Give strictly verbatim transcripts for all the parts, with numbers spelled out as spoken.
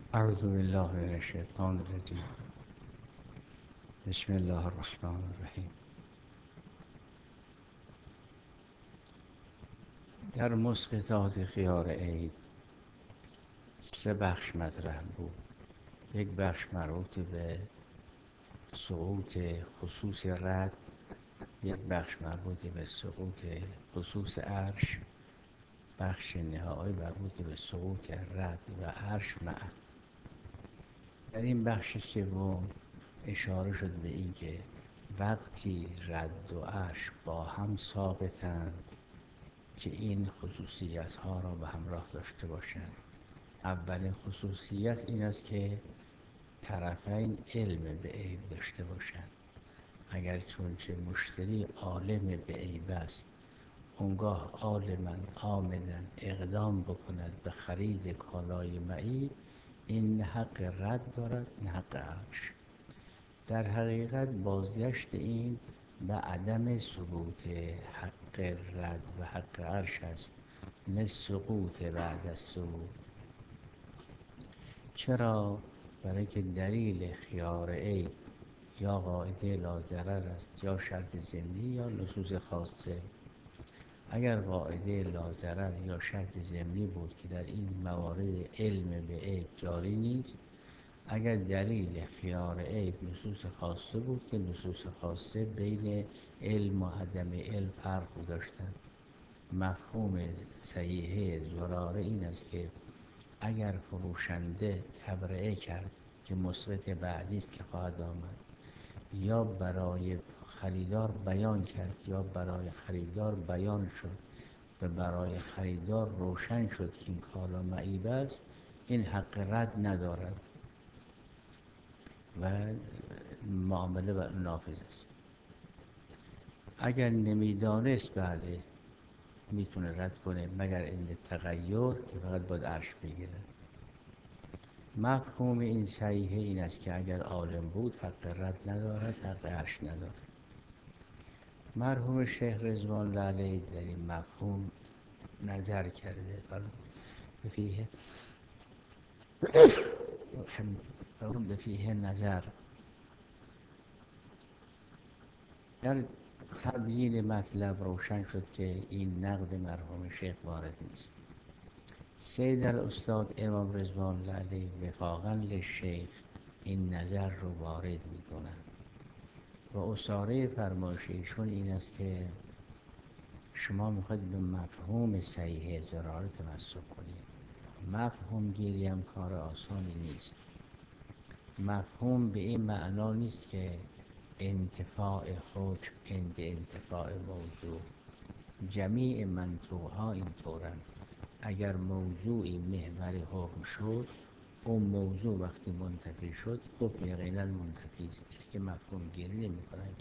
اعوذ بالله من الشیطان الرجیم. بسم الله الرحمن الرحیم. در مسقطات خیار عید سه بخش مطرح بود. یک بخش مربوط به سقوط خصوص رد، یک بخش مربوط به سقوط خصوص عرش، بخش نهایی مربوط به سقوط رد و عرش معا. در این بخش سوم اشاره شد به اینکه وقتی رد و عرش با هم ثابتند که این خصوصیت ها را به همراه داشته باشند. اولین خصوصیت این است که طرفین علم به عیب داشته باشند. اگر چونچه مشتری عالم به عیب است، اونگاه عالما عاملا اقدام بکند به خرید کالای معیب، این نه حق رد دارد نه حق عرش. در حقیقت بازگشت این به عدم ثبوت حق رد و حق عرش است، نه سقوط بعد از سقوط. چرا؟ برای که دلیل خیار عیب یا قاعده لاضرر است، یا شرط ضمنی یا نصوص خاصه. اگر قاعده لاضرر یا شرط ضمنی بود که در این موارد علم به عیب جاری نیست، اگر دلیل خیار عیب نصوص خاصه بود که نصوص خاصه بین علم و عدم علم فرق داشتند. مفهوم صحیحه زراره این است که اگر فروشنده تبرئه کرد که مسقط بعدی است که خواهد آمد، یا برای خریدار بیان کرد یا برای خریدار بیان شد و برای خریدار روشن شد که این کالا معیب است، این حق رد ندارد و معامله بر نافذ است. اگر نمیدانست، بله میتونه رد کنه، مگر این تغییر که فقط باید عرش بگیره. مفهوم این صحیحه این است که اگر عالم بود حق رد ندارد، حق عرش ندارد. مرحوم شیخ رضوان الله علیه در این مفهوم نظر کرده. فیه فیه نظر در تبیین مطلب روشن شد که این نقد مرحوم شیخ وارد نیست. سید الاستاد امام رضوان الله علیه وفاقا للشیخ این نظر رو وارد می کنند و اصاره فرمایش ایشون این است که شما میخواید به مفهوم صحیح ضراره تمسک کنید. مفهوم گیری هم کار آسانی نیست. مفهوم به این معنا نیست که انتفاع حکم عند انتفاع موضوع. جمیع منطوق‌ها این طورند. اگر موضوعی محور حکم شد، اون موضوع وقتی منتفی شد حکم یقینا منتفی است، که مفهوم گیری نمی کنند.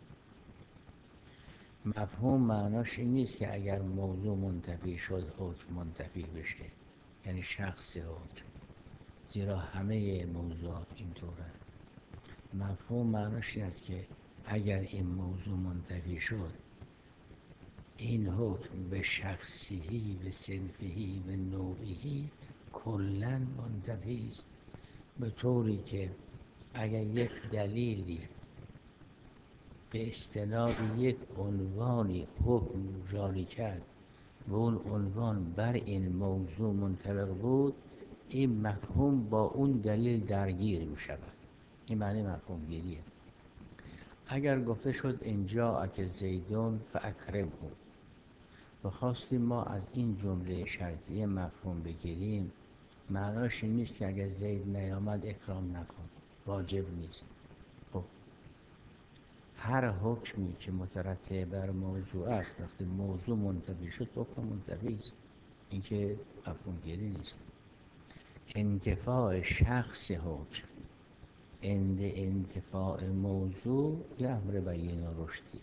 مفهوم معناش این نیست که اگر موضوع منتفی شد حکم منتفی بشه، یعنی شخص حکم، زیرا همه موضوعات این طورند. مفهوم معناش این است که اگر این موضوع منتفی شد، این حکم به شخصی به صنفی به نوعی کلاً منتفی است، به طوری که اگر یک دلیلی به استناد یک عنوانی حکم جاری کرد و اون عنوان بر این موضوع منطبق بود، این مفهوم با اون دلیل درگیر می شود. این معنی مفهوم گیریه. اگر گفته شد اینجا اک زیدون فاکرمه و خواستیم ما از این جمله شرطیه مفهوم بگیریم، معناش این نیست که اگر زید نیامد اکرام نکن، واجب نیست. خب هر حکمی که مترتب بر موضوع است وقتی موضوع منتفی شد حکم منتفی است، این که مفهوم گیری نیست. انتفاع شخص حکم عند انتفاع موضوع یه امر بیان و رشدی.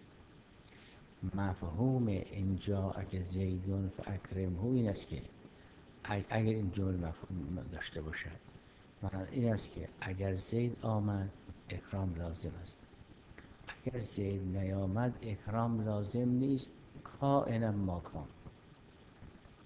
مفهوم اینجا اگه زیدون فاکرمه این است که اگر این جمله مفهوم داشته باشد، معنی این است که اگر زید آمد اکرام لازم است، اگر زید نیامد اکرام لازم نیست، کائنا ما کان.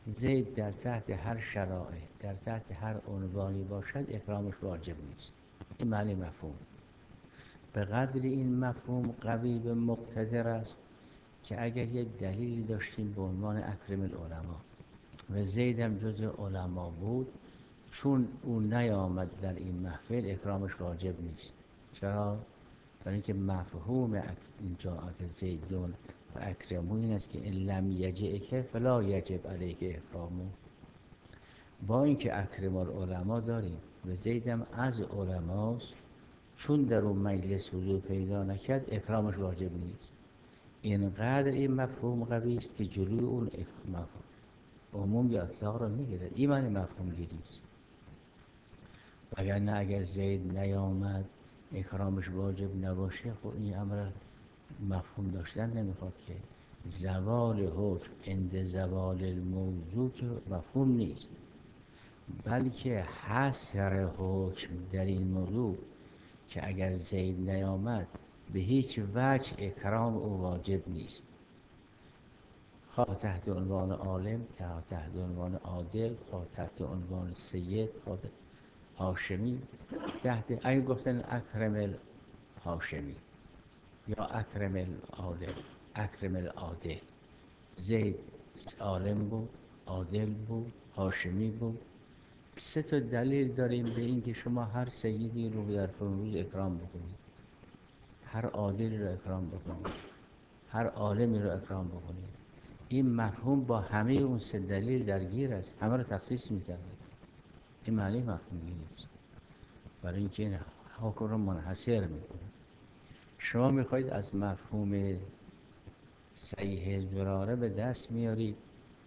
زید در تحت هر شرایط، در تحت هر عنوانی باشد اکرامش واجب نیست. این معنی مفهوم. به قدر این مفهوم قوی به مقتدر است که اگر یک دلیلی داشتیم به عنوان اکرم العلماء و زید هم جز علما بود، چون او نیامد در این محفل اکرامش واجب نیست. چرا؟ برای اینکه مفهوم اینجا که زیدون و اکرمون این است که ان لم یجئک فلا یجب علیک اکرامه. با اینکه اکرم العلماء داریم و زیدم از علماست، چون در اون مجلس حضور پیدا نکرد اکرامش واجب نیست. اینقدر این مفهوم قوی است که جلوی اون مفهوم عموم یا اطلاق را میگیرد. این معنی مفهوم گیری است. اگر نه، اگر زید نیامد اکرامش واجب نباشه، خب این امر مفهوم داشتن نمیخواد که زوال حکم عند زوال الموضوع که مفهوم نیست، بلکه حصر حکم در این موضوع که اگر زید نیامد به هیچ وجه اکرام او واجب نیست، خواه تحت عنوان عالم، خواه تحت عنوان عادل، خواه تحت عنوان سید، خواه هاشمی. تحت اگه گفتن اکرم الهاشمی یا اکرم العالم، اکرم العادل، زید عالم بود، عادل بود، هاشمی بود. سه تا دلیل داریم به این که شما هر سیدی رو در فرون اکرام بکنید، هر عادلی رو اکرام بکنید، هر عالمی رو اکرام بکنید. این مفهوم با همه اون سه دلیل درگیر است، همه رو تخصیص می‌زنه. این معنی مفهومی نیست، برای اینکه این حکم رو منحصر میکنه. شما میخواید از مفهوم صحیح زراره به دست میارید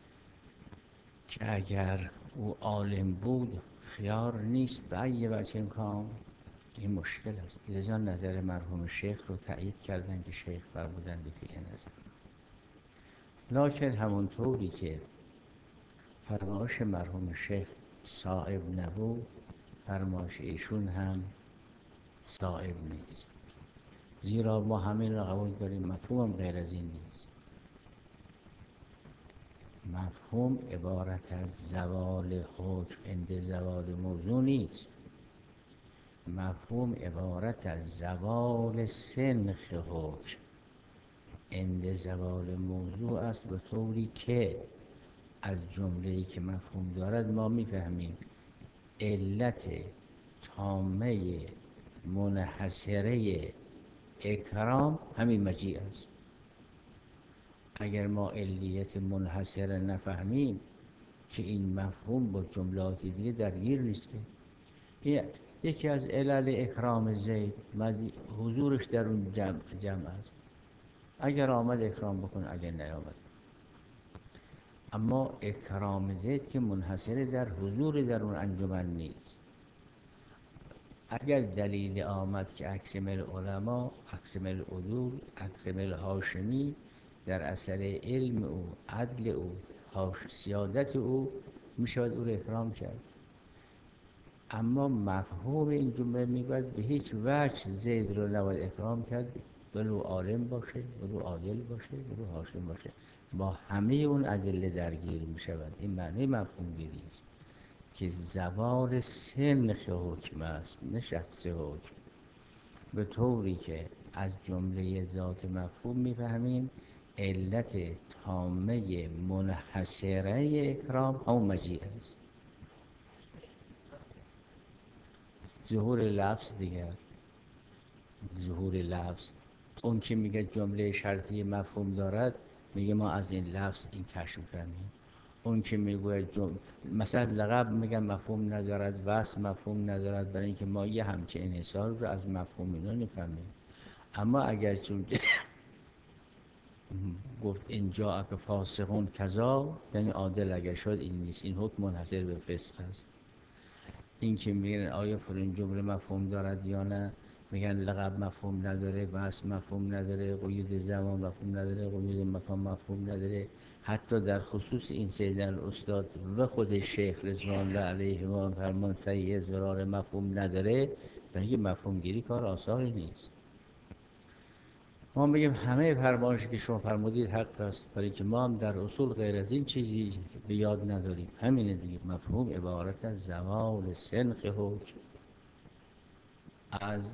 که اگر او عالم بود خیار نیست به ای وجه کام. این مشکل است. لذا نظر مرحوم شیخ رو تایید کردن که شیخ فرمودن به فیه نظر. لکن همونطوری که فرمایش مرحوم شیخ صائب نبود، فرمایش ایشون هم صائب نیست، زیرا ما همین را قبول داریم مفهوم غیر از این نیست. مفهوم عبارت از زوال حکم عند زوال موضوع نیست. مفهوم عبارت از زوال سنخ حکم عند زوال موضوع است، به طوری که از جمله‌ای که مفهوم دارد ما میفهمیم علت تامه منحصره اکرام همین مجیء است. اگر ما علیت منحصره نفهمیم که این مفهوم با جملات دیگه درگیر نیست که یکی از علل اکرام زید حضورش در اون جمع, جمع است. اگر آمد اکرام بکن، اگر نیامد. اما اکرام زید که منحصر در حضور در اون انجمن نیست. اگر دلیل آمد که اکرم العلماء، اکرم العدول، اکرم الهاشمی در اثر علم او، عدل او، سیادت او، می شود او را اکرام کرد. اما مفهوم این جمله میگوید به هیچ وجه زید رو نباید اکرام کرد، ولو عالم باشه، ولو عادل باشه، ولو هاشم باشه، با همه اون ادله درگیر می شود. این معنی مفهوم گیری است که زوال سنخ حکم است، نه شخص حکم، به طوری که از جمله ذات مفهوم میفهمیم علت تامه منحصره اکرام همون مجیء است. ظهور لفظ دیگر، ظهور لفظ. اون که میگه جمله شرطی مفهوم دارد میگه ما از این لفظ این کشف می‌فهمیم. اون که میگه جمله مثلا لقب میگن مفهوم ندارد، وصف مفهوم ندارد، برای اینکه ما یه همچین انحصار رو از مفهوم اینا نفهمیم. اما اگر چون گفت اینجا اگه فاسقون کذا، یعنی عادل اگر شد این نیست، این حکم منحصر به فسق است. این که میگن آیا فلان جمله مفهوم دارد یا نه، میگن لقب مفهوم نداره، وصف مفهوم نداره، قید زمان مفهوم نداره، قید مکان مفهوم نداره. حتی در خصوص این سیدن الاستاد و خود شیخ رضوان الله علیه و فرمان صحیح زرار مفهوم نداره، برای مفهوم گیری کار آسانی نیست. ما بگیم همه فرمایشی که شما فرمودید حق است، برای که ما هم در اصول غیر از این چیزی به یاد نداریم. همینه دیگه. مفهوم عبارت از زوال سنخ حکم، از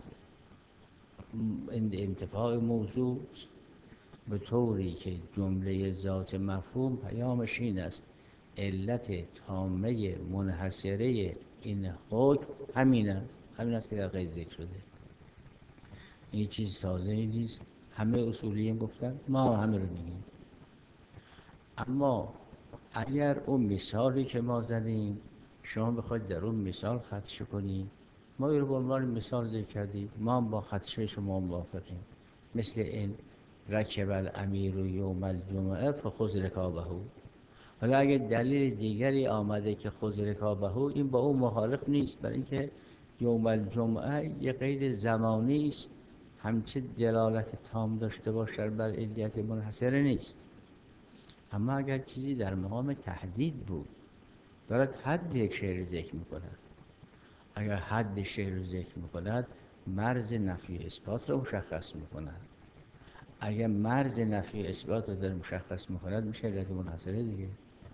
انتفاع موضوع، به طوری که جمله ذات مفهوم پیامش این است علت تامه منحصره این حکم همین است. همین است که در قید ذکر شده. این چیز تازه ای نیست، همه اصولیین گفتن، ما همه رو میگیم. اما اگر اون مثالی که ما زدیم شما بخواید در اون مثال خدشه کنید، ما رو به عنوان مثال ذکر کردیم، ما هم با خدشه شما موافقیم. مثل این رکب الامیر یوم الجمعه فخذ رکابه. حالا اگه دلیل دیگری آمده که خذ رکابه، این با اون مخالف نیست، برای اینکه یوم الجمعه یه قید زمانی است، همچه دلالت تام داشته باشد بر علیت منحصره نیست. اما اگر چیزی در مقام تحدید بود، دارد حد یک شی رو ذکر میکند، اگر حد شی رو ذکر میکند مرز نفی اثبات رو مشخص میکند. اگر مرز نفی اثبات رو در مشخص میکند میشه علت منحصره دیگه.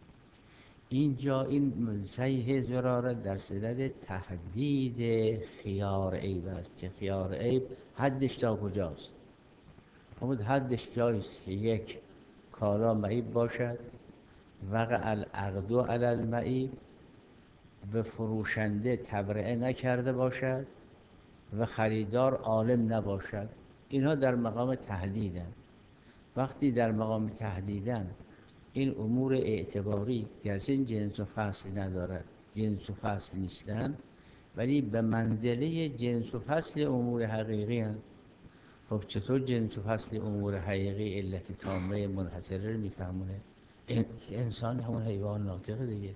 اینجا این صحیح زراره در صدد تحدید خیار عیب است که خیار عیب حدش تا کجاست. همون حدش جایست که یک کالا معیب باشد، وقع العقد علی المعیب، و فروشنده تبرئه نکرده باشد و خریدار عالم نباشد. اینها در مقام تهدیدند. وقتی در مقام تهدیدند، این امور اعتباری گرچه این جنس و فصل ندارد، جنس و فصل نیستند، ولی به منزله جنس و فصل امور حقیقی هستند. خب چطور جنس و فصل امور حقیقی علت تامه منحصره رو میفهمونه؟ انسان همون حیوان ناطقه دیگه.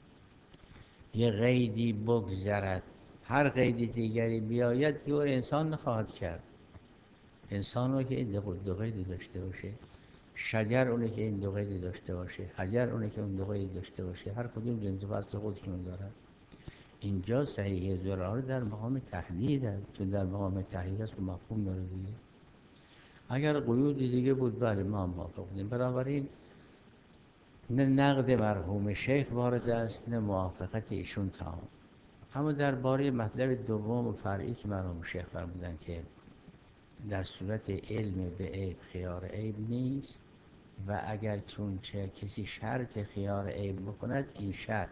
یه قیدی بگذرد، هر قید دیگری بیاید که اون انسان نخواهد کرد. انسان رو که این دو قید داشته باشه، شجر اونه که این دو قید داشته باشه، حجر اونه که اون دو قید داشته باشه، هر کدوم جنس و فصل خودشون دارن. اینجا صحیح ضرار در مقام تحدید است، چون در مقام تحدید است و مفهوم داره دیگه. اگر قیود دیگه بود بله ما هم موافق بودیم. بنابراین نه نقد مرحوم شیخ وارد است نه موافقت ایشون تمام. اما درباره مطلب دوم و فرعی که مرحوم شیخ فرمودن که در صورت علم به عیب خیار عیب نیست، و اگر چون چه کسی شرط خیار عیب بکند این شرط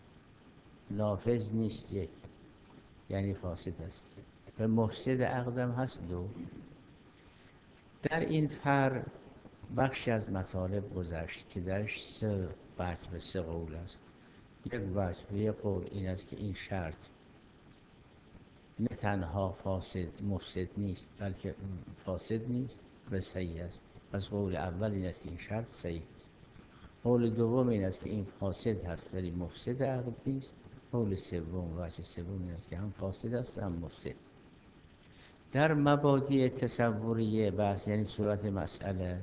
نافذ نیست، یک یعنی فاسد است و مفسد عقدم هست. دو، در این فر بخشی از مطالب گذشت که درش سه وجه و سه قول است. یک وجه و یک قول این است که این شرط نه تنها فاسد مفسد نیست بلکه فاسد نیست و صحیح است. پس قول اول این است که این شرط صحیح است. قول دوم این است که این فاسد هست ولی مفسد عقد نیست. قول سوم وجه سوم این است که هم فاسد است و هم مفسد. در مبادی تصوریه بحث یعنی صورت مسئله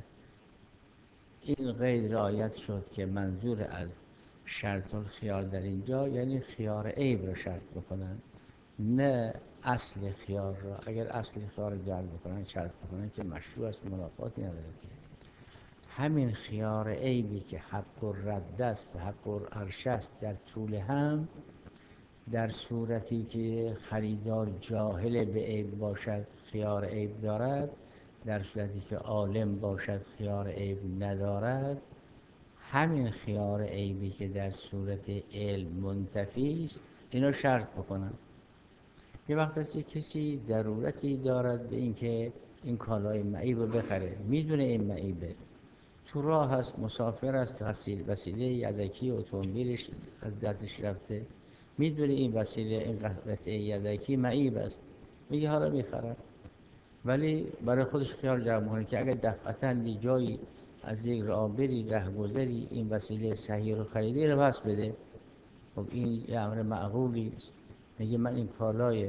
این قید رعایت شد که منظور از شرط الخیار در اینجا یعنی خیار عیب را شرط بکنن، نه اصل خیار را. اگر اصل خیار را جعل بکنن شرط بکنن که مشروع است، منافاتی نداره که. همین خیار عیبی که حق الرد است و حق العرش است در طول هم، در صورتی که خریدار جاهل به عیب باشد خیار عیب دارد، در صورتی که عالم باشد خیار عیب ندارد. همین خیار عیبی که در صورت علم منتفی است اینو شرط بکنم. یه وقت است که کسی ضرورتی دارد به اینکه این کالای معیب رو بخره، میدونه این معیبه، تو راه هست، مسافر است، وسیله یدکی اتومبیلش از دستش رفته، میدونه این وسیله این قطعه یدکی معیب است، میگه حالا میخرم، ولی برای خودش خیال جمع کنه که اگر دفعتاً یه جایی از یک رابری رهگذری این وسیله صحیح رو خریده رو پس بده. خب این یه امر معقولی است. میگه من این کالای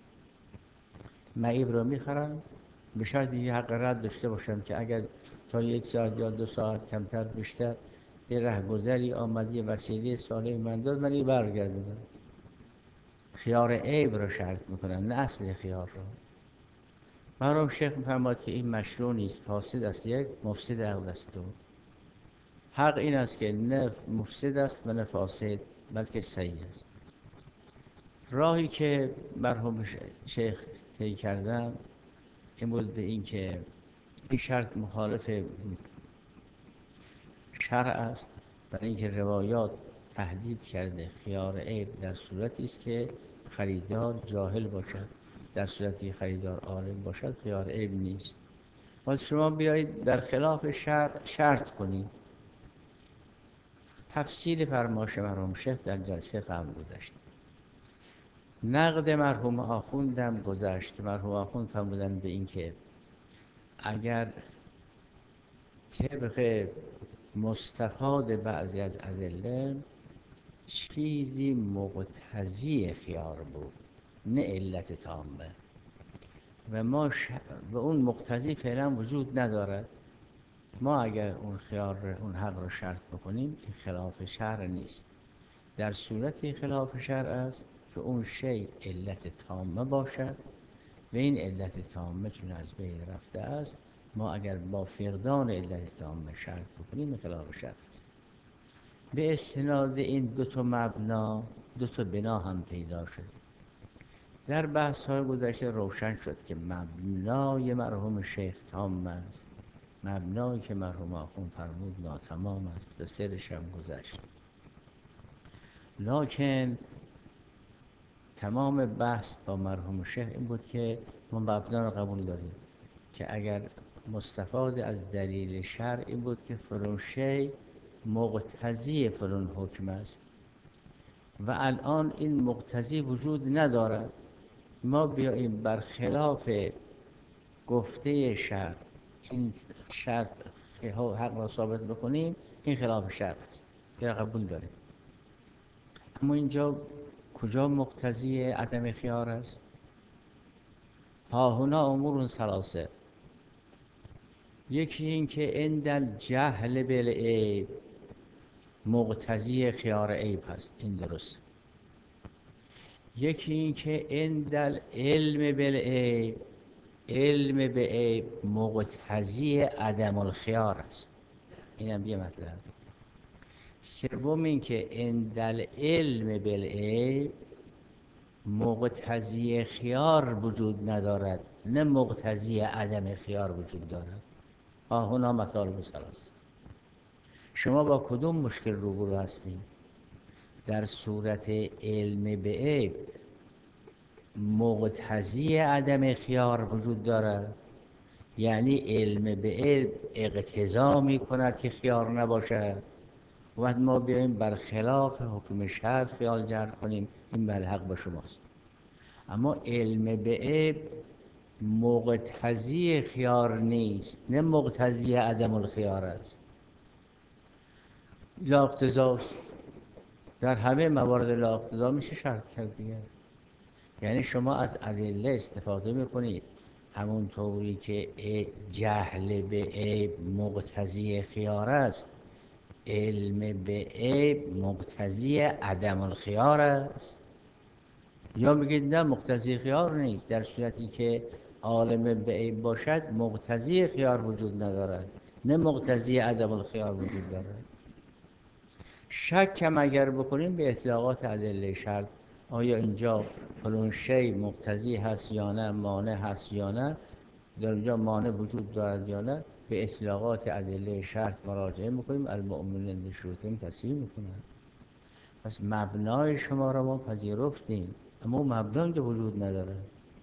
معیب رو میخرم به شرطی که حق رد داشته باشم که اگر تا یک ساعت یا دو ساعت کمتر بیشتر یه رهگذری آمد یه وسیله صالح من داد من این برگردونم. خیار عیب رو شرط میکنن نه اصل خیار رو. مرحوم شیخ می‌فرماد که این مشروع نیست، فاسد است، یک مفسد عقل است. دو، حق این است که نه مفسد است و نه فاسد، بلکه صحیح است. راهی که مرحوم شیخ طی کردن این بود به این که این شرط مخالف شرع است، برای اینکه روایات تهدید کرده خیار عیب در صورتی است که خریدار جاهل باشد، در صورتی خریدار عالم باشد خیار عیب نیست. باز شما بیایید در خلاف شرع شرط کنید. تفصیل فرمایش مرحوم شیخ در جلسه قبل گذشت. نقد مرحوم آخوندم گذشت که مرحوم آخوند فرمودن به این که اگر طبق مستفاد بعضی از ادله چیزی مقتضی خیار بود نه علت تامه و ما ش... و اون مقتضی فعلا وجود ندارد، ما اگر اون خیار اون حق رو شرط بکنیم این خلاف شرع نیست. در صورتی خلاف شرع است که اون شی علت تامه باشد و این علت تامه چون از بین رفته است، ما اگر با فقدان علت تامه شرط بکنیم این خلاف شرع است. به استناد این دو تا مبنا دو تا بنا هم پیدا شد. در بحث های گذشته روشن شد که مبنای مرحوم شیخ تام است، مبنایی که مرحوم آخوند فرمود ناتمام است. به سرش هم گذشت. لکن تمام بحث با مرحوم شیخ این بود که ما مبنا رو قبول داریم که اگر مستفاد از دلیل شرع این بود که فلان شی مقتضی فلان حکم است و الان این مقتضی وجود ندارد، ما بیاییم برخلاف گفته شرع این شرط حق را ثابت بکنیم، این خلاف شرع است که قبول داریم. اما اینجا کجا مقتضی عدم خیار است؟ ها هنا امور ثلاثه. یکی این که عند جهل بالعیب مقتضی خیار عیب هست، این درست. یکی این که عند علم بالعیب علم به عیب مقتضی عدم الخیار است، اینم یه مطلب. سوم این که عند علم بالعیب مقتضی خیار وجود ندارد نه مقتضی عدم خیار وجود دارد. ها هنا مطالب ثلاثه. شما با کدوم مشکل روبرو هستید؟ در صورت علم به عیب مقتضی عدم خیار وجود دارد، یعنی علم به علم اقتضا می کند که خیار نباشد، و ما بیاییم برخلاف حکم شرع خیال جر کنیم، این ملحق با شماست. اما علم به عیب مقتضی خیار نیست نه مقتضی عدم الخیار است. لا اقتضاست، در همه موارد لا اقتضا میشه شرط کرد دیگه. یعنی شما از ادله استفاده میکنید همون طوری که جهل به عیب مقتضی خیار است، علم به عیب مقتضی عدم الخیار است. یا میگید نه مقتضی خیار نیست، در صورتی که عالم به عیب باشد مقتضی خیار وجود ندارد نه مقتضی عدم الخیار وجود دارد. شک کم اگر بکنیم به اطلاقات ادله شرط، آیا اینجا فلان شی مقتضی هست یا نه، مانع هست یا نه، در اینجا مانع وجود دارد یا نه، به اطلاقات ادله شرط مراجعه میکنیم، المؤمنون عند شروطهم تصحیح میکنند. پس مبنای شما را ما پذیرفتیم اما مبنا اینجا وجود ندارد.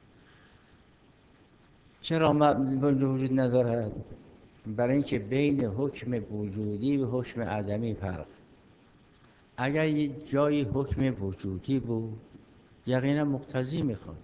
چرا مبنا وجود ندارد؟ برای اینکه بین حکم وجودی و حکم عدمی فرق. اگر یه جایی حکم وجودی بود یقینا مقتضی میخواد،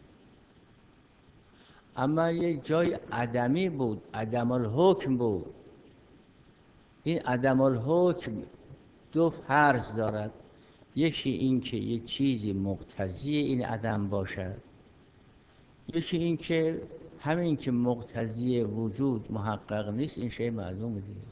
اما یک جای عدمی بود، عدم الحکم بود، این عدم الحکم دو فرض دارد. یکی این که یک چیزی مقتضی این عدم باشد، یکی این که همین که مقتضی وجود محقق نیست این شی معلوم دیگه.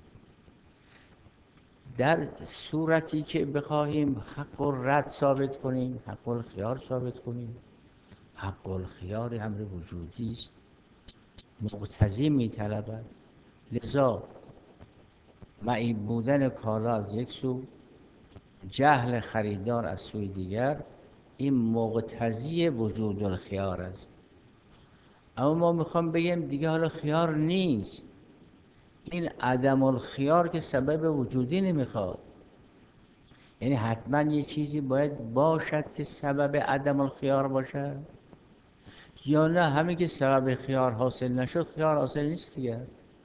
در صورتی که بخواهیم حق الرد ثابت کنیم، حق الخیار ثابت کنیم، حق الخیار امر وجودی است، مقتضی میطلبد. لذا معیب بودن کالا از یک سو، جهل خریدار از سوی دیگر، این مقتضی وجود الخیار است. اما ما میخوام بگیم دیگه حالا خیار نیست، این عدم الخیار که سبب وجودی نمیخواد. یعنی حتما یه چیزی باید باشد که سبب عدم الخیار باشد، یا نه همین که سبب خیار حاصل نشد خیار حاصل نیست دیگه.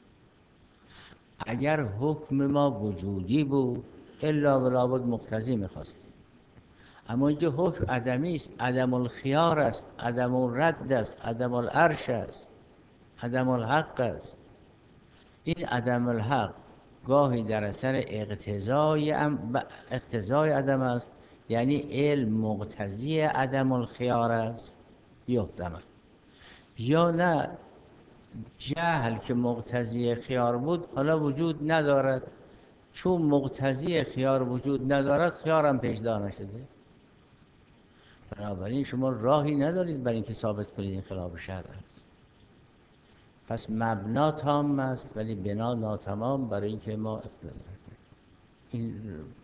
اگر حکم ما وجودی بود الا و لابد مقتضی میخواستیم، اما اینجا حکم عدمی است، عدم الخیار است، عدم الرد است، عدم العرش است، عدم الحق است. این عدم الحق گاهی در اثر اقتضای اقتضای عدم است، یعنی علم مقتضی عدم الخیار است یحتمل، یا نه جهل که مقتضی خیار بود حالا وجود ندارد، چون مقتضی خیار وجود ندارد خیارم پیدا نشده. بنابراین شما راهی ندارید برای اینکه ثابت کنید این خلاف شرع است. پس مبنا تام است ولی بنا ناتمام برای اینکه ما این.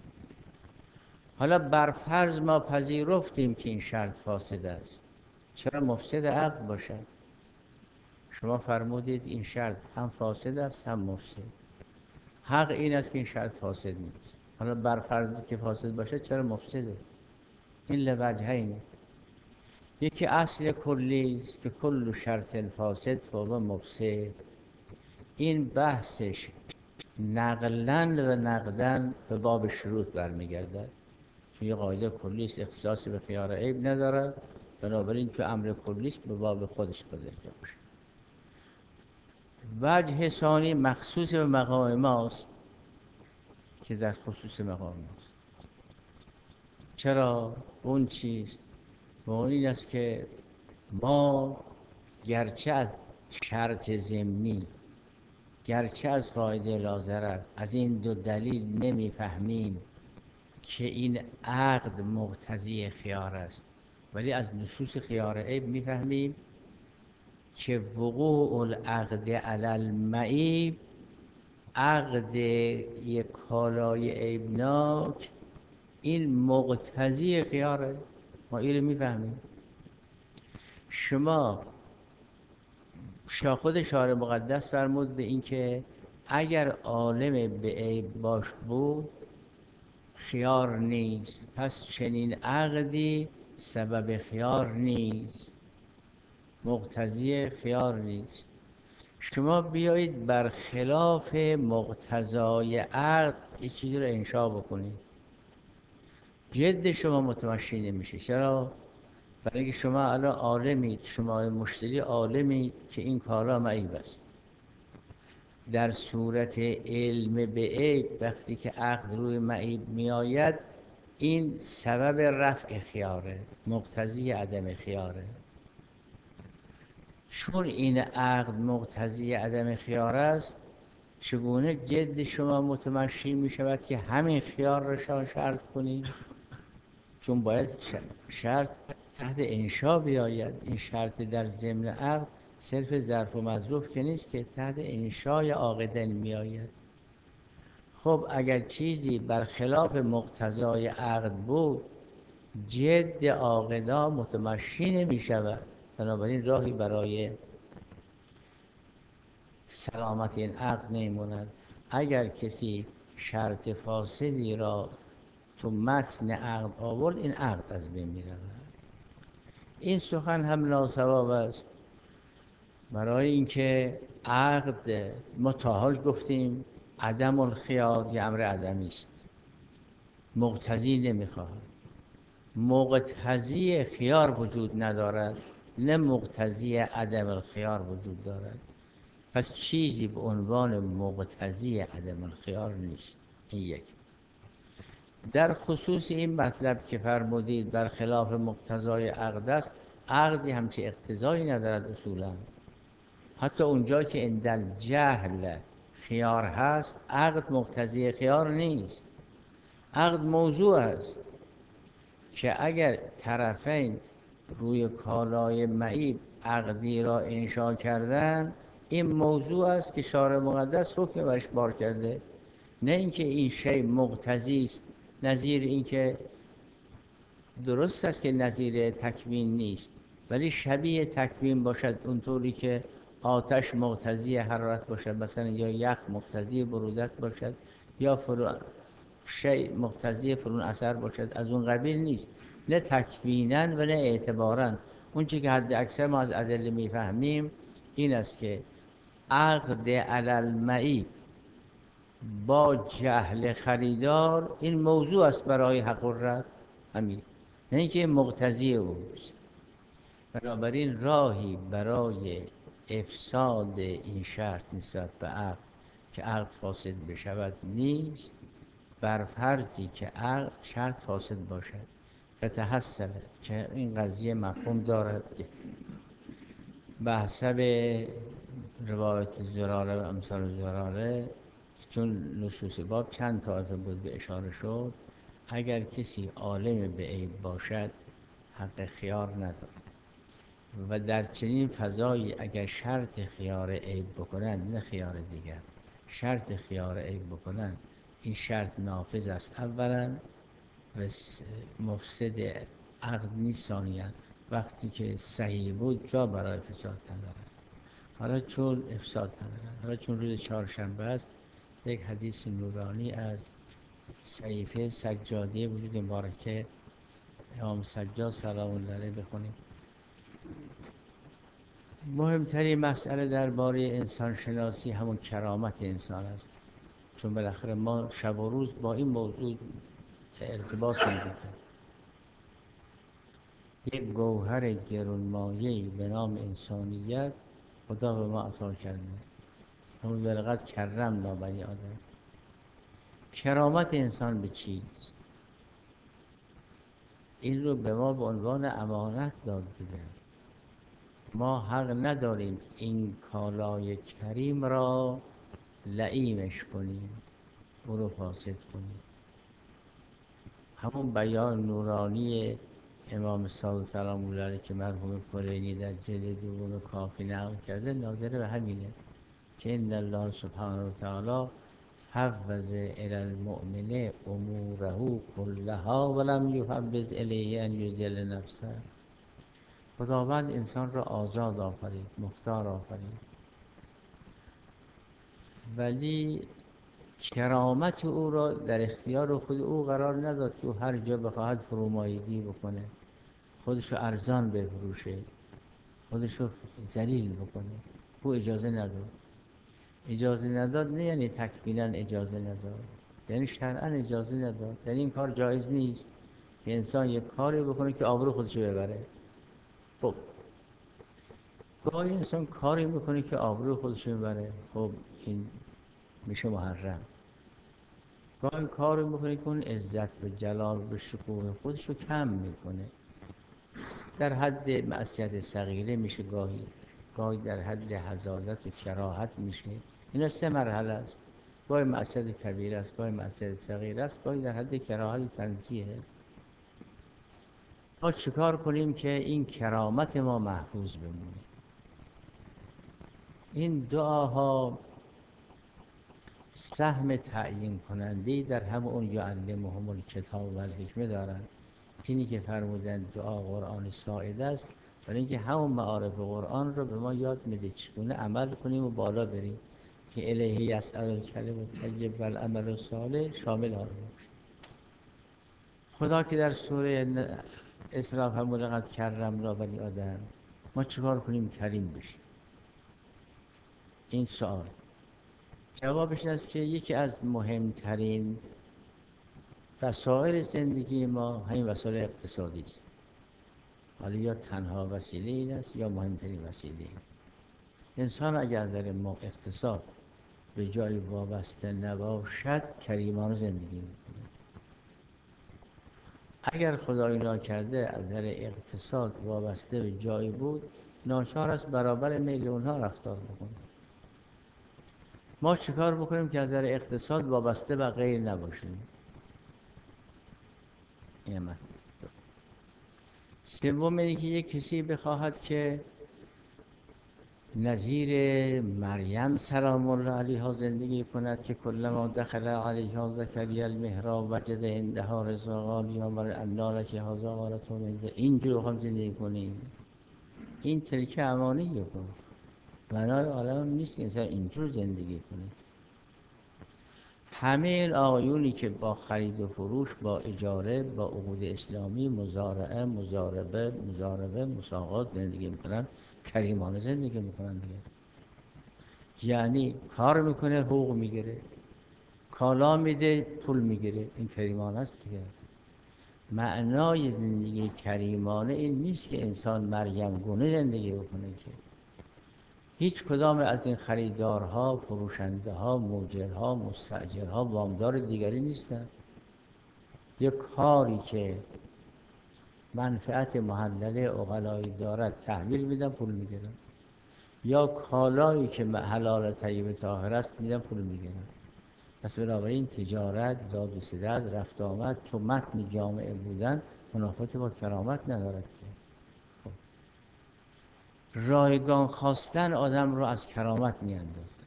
حالا بر فرض ما پذیرفتیم که این شرط فاسد است، چرا مفسد عقل باشد؟ شما فرمودید این شرط هم فاسد است هم مفسد. حق این است که این شرط فاسد نیست. حالا بر فرض که فاسد باشه چرا مفسده؟ این لوجهینه. یکی اصل کلی است که کل شرط فاسد فهو مفسد. این بحثش نقلن و نقدن به باب شروط برمیگردد، چون یه قاعده کلی است اختصاص به خیار عیب ندارد، بنابراین چون امر کلی است به باب خودش بدرجه باشه. وجه ثانی مخصوص به مقام ماست که در خصوص مقام ماست. چرا؟ اون چیست؟ و این است که ما گرچه از شرط ضمنی، گرچه از قاعده لاضرر، از این دو دلیل نمیفهمیم که این عقد مقتضی خیار است، ولی از نصوص خیار عیب میفهمیم که وقوع العقد علی المعیب، عقد یک کالای عیبناک، این مقتضی خیاره. ما این میفهمیم. شما خود شارع مقدس فرمود به این که اگر عالم به عیب باش بود خیار نیست، پس چنین عقدی سبب خیار نیست، مقتضی خیار نیست. شما بیایید بر خلاف مقتضای عقد یه چیزی رو انشا بکنید، جد شما متمشی نمیشه. چرا؟ برای اینکه شما الان عالمید، شما مشتری عالمید که این کالا معیب است. در صورت علم به عیب وقتی که عقد روی معیب می آید این سبب رفع خیاره، مقتضی عدم خیاره. چون این عقد مقتضی عدم خیار است، چگونه جد شما متمشی می شود که همین خیار را شرط کنید؟ چون باید شرط تحت انشا بیاید. این شرط در ضمن عقد صرف ظرف و مظروف که نیست که تحت انشای عاقدین می آید. خب اگر چیزی برخلاف مقتضای عقد بود جد عاقدا متمشی نمی شود، بنابراین راهی برای سلامت این عقد نمیموند. اگر کسی شرط فاسدی را تو متن عقد آورد این عقد از بین می رود. این سخن هم ناصواب است، برای اینکه عقد ما تا حال گفتیم عدم الخیار یه امر عدمی است، مقتضی نمیخواهد. مقتضی خیار وجود ندارد، نه مقتضی عدم الخیار وجود دارد. پس چیزی به عنوان مقتضی عدم الخیار نیست. این یک. در خصوص این مطلب که فرمودید برخلاف مقتضای عقد است، عقدی همچه اقتضایی ندارد اصولا. حتی اونجا که اندل جهل خیار هست عقد مقتضی خیار نیست. عقد موضوع است که اگر طرفین روی کالای معیب عقدی را انشا کردن این موضوع است که شارع مقدس حکم برش بار کرده، نه اینکه این شی مقتضی است. نظیر اینکه درست است که نظیر تکوین نیست، ولی شبیه تکوین باشد، اونطوری که آتش مقتضی حرارت باشد مثلا، یا یخ مقتضی برودت باشد، یا فرو شی مقتضی فرون اثر باشد، از اون قبیل نیست. نه تکویناً و نه اعتباراً. اون چی که حد اکثر ما از ادله میفهمیم این است که عقد علی المعی با جهل خریدار این موضوع است برای حق الرد، همین، نه اینکه مقتضی اوست. بنابراین راهی برای افساد این شرط نسبت به عقد که عقد فاسد بشود نیست، بر فرضی که عقد شرط فاسد باشد. فتحصل که این قضیه مفهوم دارد به حسب روایت زراره و امثال زراره، چون نصوص باب چند طایفه بود به اشاره شد، اگر کسی عالم به عیب باشد حق خیار ندارد و در چنین فضایی اگر شرط خیار عیب بکنند، نه خیار دیگر، شرط خیار عیب بکنند، این شرط نافذ است اولا و مفسد عقد نیست ثانیاً. وقتی که صحیح بود جا برای فساد ندارد. حالا چون افساد ندارد، حالا چون روز چهارشنبه است، یک حدیث نورانی از صحیفه سجاده وجود مبارکه امام سجاد سلام الله علیه بخونیم. مهمترین مسئله درباره انسان شناسی همون کرامت انسان است، چون بالاخره ما شب و روز با این موضوع ارتباط می‌کنیم. یک گوهر گرانمایه‌ای به نام انسانیت خدا به ما عطا کرده. همون ولقد کرمنا بنی آدم. کرامت انسان به چیست؟ این رو به ما به عنوان امانت داد دیده. ما حق نداریم این کالای کریم را لئیمش کنیم، او رو فاسد کنیم. همون بیان نورانی امام صادق سلام الله علیه که مرحوم کلینی در جلد دوم کافی نقل کرده ناظر به همینه که ان الله سبحانه و تعالی فوض الی المؤمن اموره کلها ولم یفوض الیه ان یذل نفسه. خداوند انسان را آزاد آفرید، مختار آفرید، ولی کرامت او را در اختیار خود او قرار نداد که او هر جا بخواهد فرومایگی بکنه، خودشو ارزان بفروشه، خودشو ذلیل بکنه. او اجازه نداد. اجازه نداد نه یعنی تکمیلا اجازه نداد، یعنی شرعا اجازه نداد. یعنی این کار جایز نیست که انسان یک کاری بکنه که آبرو خودشو ببره. خب گاهی انسان کاری میکنه که آبرو خودشو ببره، خب این میشه محرم. گاهی کاری میکنه که اون عزت و جلال و شکوه خودشو کم میکنه، در حد معصیت صغیره میشه، گاهی گاهی در حد حزازت و کراهت میشه. اینا سه مرحله است. گاهی معصیت کبیره است، گاهی معصیت صغیره است، گاهی در حد کراهت و تنزیه. ما چیکار کنیم که این کرامت ما محفوظ بمونه؟ این دعاها سهم تعیین کننده در همون یعلمهم الکتاب و الحکمه دارن. اینی که فرمودن دعا قرآن ساعد است، برای اینکه همون معارف قرآن رو به ما یاد میده چگونه عمل کنیم و بالا بریم که الیه یصعد الکلم الطیب و العمل الصالح شامل آن باشه. خدا که در سوره اسراء فرمود لقد کرمنا بنی آدم، ما چیکار کنیم کریم بشیم؟ این سوال جوابش این است که یکی از مهمترین وسایل زندگی ما همین وسایل اقتصادی است. حالا یا تنها وسیله این است یا مهمترین وسیله. انسان اگر در ما اقتصاد به جای وابسته نباشد کریمانه زندگی میکنه. اگر خدای ناکرده از در اقتصاد وابسته به جای بود، ناچار است برابر میل اونها رفتار بکنه. ما چیکار بکنیم که از در اقتصاد وابسته به غیر نباشیم؟ این سوم اینه که یک کسی بخواهد که نظیر مریم سلام الله علیها زندگی کند که کلما دخل علیها زکریا المحراب وجد عندها رزقا قال یا مریم انا لک هذا قالت هو من عند. اینجور هم زندگی کنیم. این ترکه امانیه کن. معنای عالم نیست که انسان اینجور زندگی کنه. همه این آقایونی که با خرید و فروش، با اجاره، با عقود اسلامی، مزارعه، مزاربه، مزاربه، مساقات زندگی میکنن، کریمانه زندگی میکنن دیگه. یعنی کار میکنه حقوق میگیره، کالا میده پول میگیره، این کریمانه است دیگه. معنای زندگی کریمانه این نیست که انسان مریم گونه زندگی بکنه که هیچ کدام از این خریدارها، فروشنده ها، موجرها، مستاجرها وامدار دیگری نیستن. یک کاری که منفعت محلله عقلایی دارد تحویل میدن پول میگیرن، یا کالایی که حلال طیب طاهر است میدن پول میگیرن. پس بنابراین تجارت، داد و ستد، رفت آمد تو متن جامعه بودن منافات با کرامت ندارد که. خب. رایگان خواستن آدم رو از کرامت میاندازه.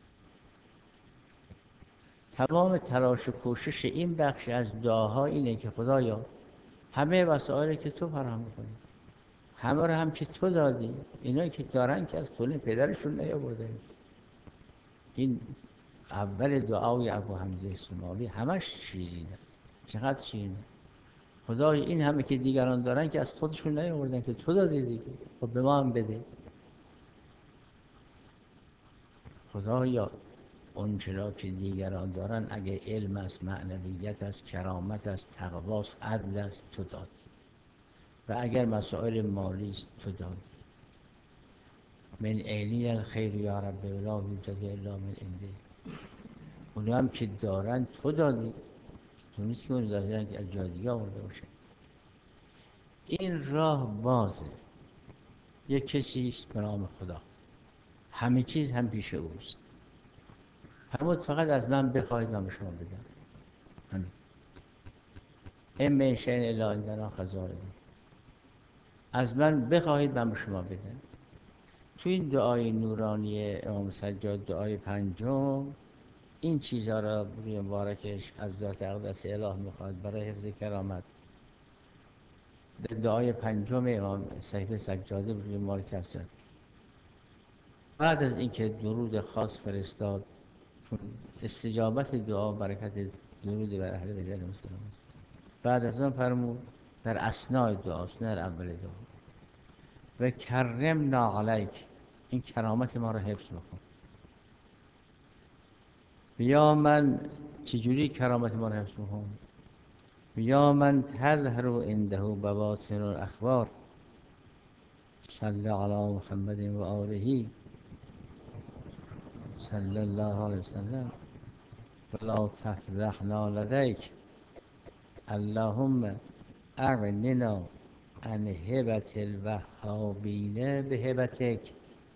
تمام تلاش و کوشش این بخش از دعاها اینه که خدایا همه وسایلی که تو فراهم می‌کنی، همه رو هم که تو دادی، اینایی که دارن که از خونه پدرشون نیاوردن. این اول دعای ابو حمزه سومالی همش شیرین است. چقدر شیرینه. خدای این همه که دیگران دارن که از خودشون نیاوردن که تو دادی دیگه، خب به ما هم بده. خدایا اونچرا که دیگران دارن اگه علم است، معنویت است، کرامت است، تقوا است، عدل است، تو دادی. و اگر مسائل مالی است تو دادی. من عینی الخیر یا رب ولا یوجد الا من عنده. اونو هم که دارن تو دادی، تو نیست که اونو دادن که از جای دیگه آورده باشه. این راه بازه. یک کسی است به نام خدا، همه چیز هم پیش اوست. همون فقط از من بخواهید من به شما بدم. همین. این من شیء الا عندنا خزائنه. از من بخواهید من به شما بدم. تو این دعای نورانی امام سجاد، دعای پنجم، این چیزها را روی مبارکش از ذات اقدس اله میخواد برای حفظ کرامت. دعای پنجم امام صاحب سجاده روی مبارک هست. بعد از اینکه درود خاص فرستاد، استجابت دعا برکت درود بر اهل بیت مسلم است. بعد از آن فرمود در اثناء دعاست، نه در اول دعا، و کرمنا علیک، این کرامت ما را حفظ بکن. بیا من چجوری کرامت ما را حفظ بکن؟ بیا من تظهر عنده بواطن الاخبار. صلی علی محمد و آله صلی الله علیه وسلم ولا تفضحنا لدیک اللهم اغننا عن هبة الوهابین بهبتک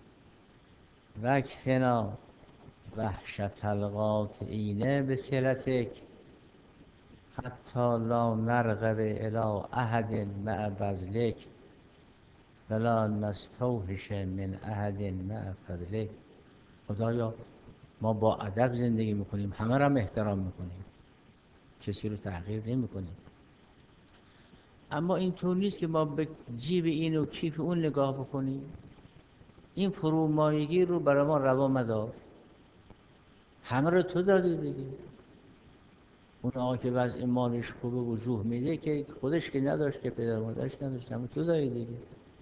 واکفنا وحشة القاطعین بصلتک حتی لا نرغب الی احد مع بذلک ولا نستوحش من احد مع فضلک. خدایا ما با ادب زندگی میکنیم، همه را هم احترام میکنیم، کسی رو تحقیر نمیکنیم، اما اینطور نیست که ما به جیب این و کیف اون نگاه بکنیم. این فرومایگی رو برای ما روا مدار. همه رو تو دادی دیگه. اون که وضع مالش خوبه وجوه میده که خودش که نداشت، که پدر مادرش نداشت، همه تو داری دیگه.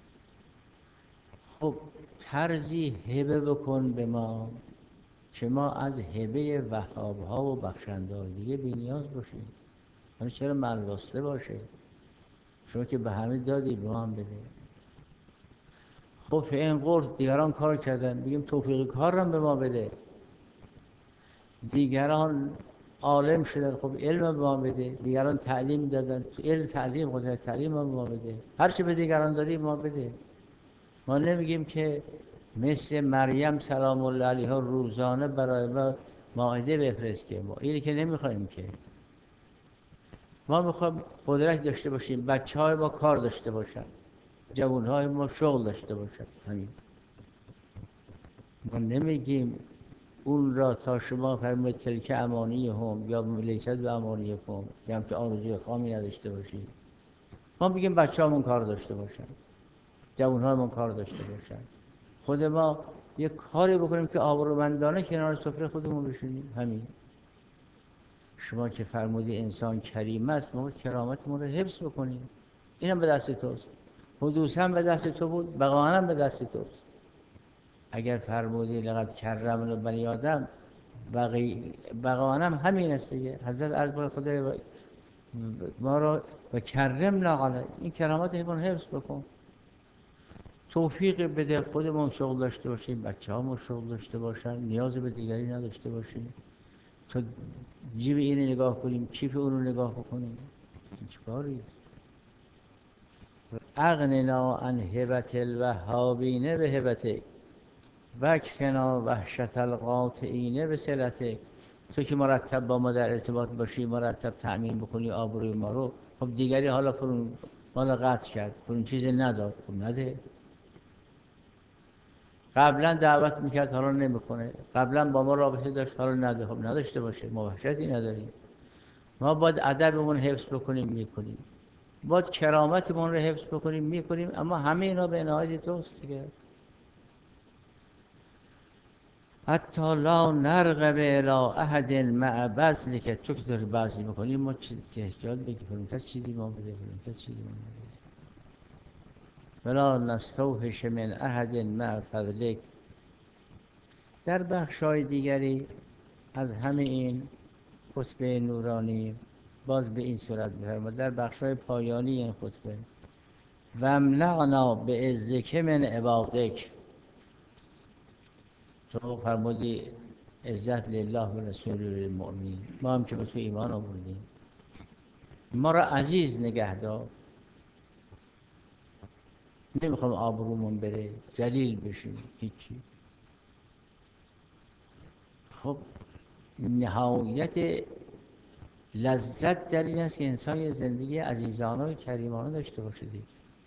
خب طرزی هبه بکن به ما که ما از هبه وهاب‌ها و بخشنده‌های دیگه بی نیاز باشیم. من چرا ملواسته باشه؟ شما که به همه دادی، به ما هم بده. خب این قرد دیگران کار کردن، بگیم توفیق کار هم به ما بده. دیگران عالم شدن، خب علم به ما بده. دیگران تعلیم دادن، تو علم تعلیم قدرت تعلیم به ما بده. هر چی به دیگران دادی ما بده. ما نمیگیم که مثل مریم سلام الله علیها روزانه برای ما مائده بفرست، که ما اینی که نمیخوایم که. ما میخوایم قدرت داشته باشیم، بچه های ما کار داشته باشن، جوان های ما شغل داشته باشن. همین. ما نمیگیم اون را تا شما فرمود تلک امانی هم یا لیست و امانی هم یا هم که آرزوی خامی نداشته باشید. ما میگیم بچه همون کار داشته باشن، جوان همون کار داشته باشن. خود ما یک کاری بکنیم که آبرومندانه کنار سفره خودمون بشینیم. همین. شما که فرمودی انسان کریم است، ما کرامتمون رو حفظ بکنیم. اینم به دست توست. حدوثاً به دست تو بود، بقاءً به دست توست. اگر فرمودی لقد کرمنا بنی آدم، بقی بقاءً همین است دیگه. حضرت عرض به خدای ما را و کرمنا علی، این کرامت حیوان حفظ بکن. توفیق بده خودمون شغل داشته باشیم، بچه هامون شغل داشته باشن، نیاز به دیگری نداشته باشیم. تو جیب اینو نگاه کنیم، کیف اون رو نگاه بکنیم. این چه کاری؟ اغننا عن هبت الوهابین به هبتک وکفنا وحشت القاطعین به صلتک. تو که مرتب با ما در ارتباط باشی، مرتب تأمین بکنی آبروی ما رو، خب دیگری حالا فرون حالا قطع کرد، فرون چیزی نداد، خب نده. قبلا دعوت میکرد حالا نمیکنه، قبلا با ما رابطه داشت حالا نده، خب نداشته باشه، ما وحشتی نداریم. ما باید ادبمون حفظ بکنیم میکنیم، باید کرامتمون رو حفظ بکنیم میکنیم، اما همه اینا به عنایت توست دیگه. حتی لا نرغب الی احد مع بذل، که تو که داری بذل میکنیم ما چه احتیاج بگی کنیم کس چیزی ما بده کنیم کس چیزی ما بده. ولا نستوحش من احد مع فضلک. در بخشای دیگری از همه این خطبه نورانی باز به این صورت بفرماد، در بخشای پایانی این خطبه: و امنعنا به عزک من عبادک. تو فرمودی عزت لله و رسول المؤمنین، ما هم که به تو ایمان آوردیم، ما را عزیز نگه دار. نمیخوام آبرومون بره، ذلیل بشیم، هیچی. خب نهایت لذت در این است که انسان یه زندگی عزیزانه و کریمانه داشته باشه دیگه.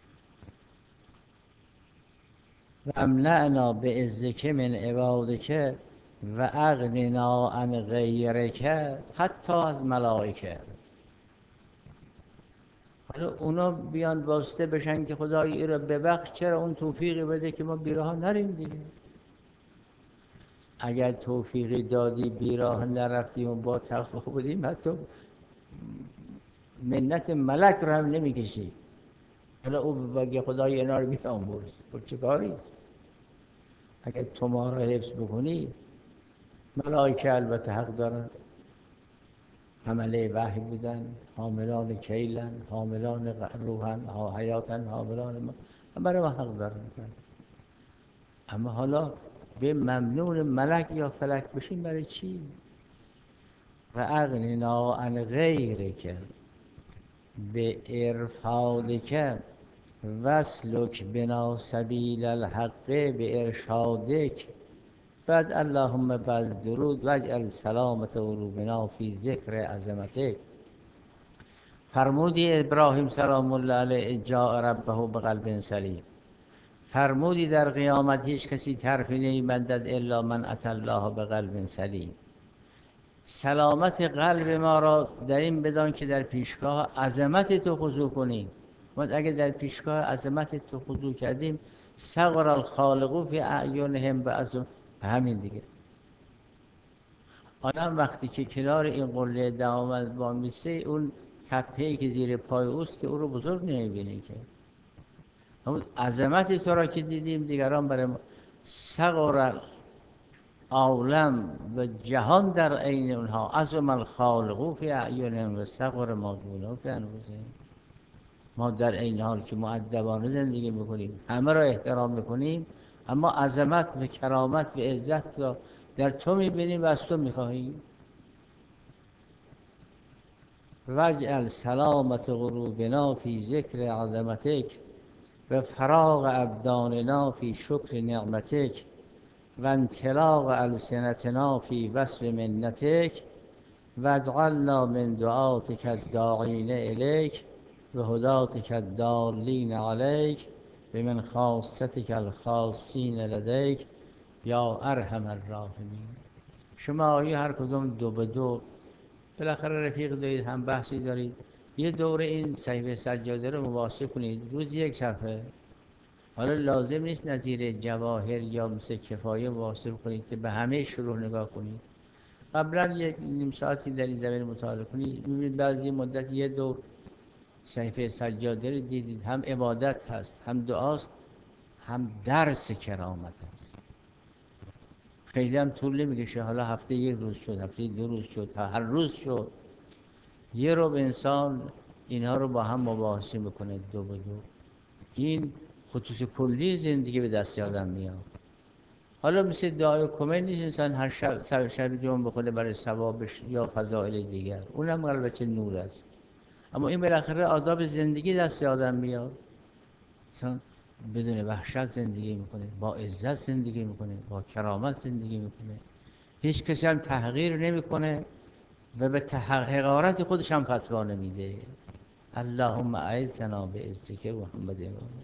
و امنعنا به عزک من عبادک و اغننا عن غیرک حتی از ملائکه. حالا اونا بیان واسطه بشن که خدای این رو ببخش، چرا اون توفیقی بده که ما بیراه نریم دیگه. اگر توفیقی دادی بیراه نرفتیم و با تقوا بودیم، حتی منت ملک رو هم نمیکشی. حالا او بگه خدای اینا رو بیامرز، خب چه کاری؟ اگر تو ما رو حفظ بکنی، ملائکه البته حق دارن، حمله وحی بودن، حاملان کیلن، حاملان روحن، حیاتن، حاملان ما، برای ما حق دارن. اما حالا به ممنون ملک یا فلک بشیم برای چی؟ و اغننا عن غیرک به ارفادک وسلک بنا سبیل الحق به ارشادک. بعد اللهم بعد درود واجعل سلامت قلوبنا فی ذکر عظمتک. فرمودی ابراهیم سلام الله علیه جاء ربه بقلب سلیم، فرمودی در قیامت هیچ کسی طرفی نمیبندد الا من اتى الله بقلب سلیم. سلامت قلب ما را در این بدان که در پیشگاه عظمت تو خضوع کنیم. ما اگر در پیشگاه عظمت تو خضوع کردیم، صغر الخالق فی اعینهم بعض، همین دیگه. آدم وقتی که کنار این قله دوام با میسه، اون تپه‌ای که زیر پای اوست که او رو بزرگ نمیبینی که. همون عظمت تو را که دیدیم، دیگران برای ما صغر عالم و جهان در عین اونها، عظم الخالق فی اعینهم و صغر ما دونه فی انفسهم. ما در این حال که مؤدبانه زندگی میکنیم، همه را احترام میکنیم، اما عظمت و کرامت و عزت را در تو میبینیم و از تو میخواهیم. واجعل سلامت قلوبنا فی ذکر عظمتک و فراغ ابداننا فی شکر نعمتک و انطلاق السنتنا فی وصف منتک واجعلنا من دعاتک الداعین الیک و هداتک الضالین علیک و من خاصتک الخاصین لدیک یا ارحم الراحمین. شما آیه هر کدوم دو به دو بالاخره رفیق دارید، هم بحثی دارید، یه دوره این صحیفه سجاده رو مباحثه کنید، روز یک صفحه. حالا لازم نیست نظیر جواهر یا مثل کفایه مباحثه کنید که به همه شروح نگاه کنید. قبلا یک نیم ساعتی در این زمین مطالعه کنید، می‌بینید بعضی مدت یه دور صحیفه سجاده رو دیدید، هم عبادت هست، هم دعاست، هم درس کرامت هست. خیلی هم طول نمیکشه، حالا هفته یک روز شد، هفته دو روز شد، هر روز شد، یه رو به انسان اینها رو با هم مباحثه میکنه دو به دو. این خطوط کلی زندگی به دست آدم میاد. حالا مثل دعای کمل نیست انسان هر شب شب, شب جمعه بخونه برای ثوابش یا فضائل دیگر، اونم البته نور است، اما این بالاخره آداب زندگی دست آدم میاد. انسان بدون وحشت زندگی میکنه، با عزت زندگی میکنه، با کرامت زندگی میکنه، هیچ کسی هم تحقیر نمیکنه و به حقارت خودش هم فتوا نمیده. اللهم اعزنا بعزک محمد.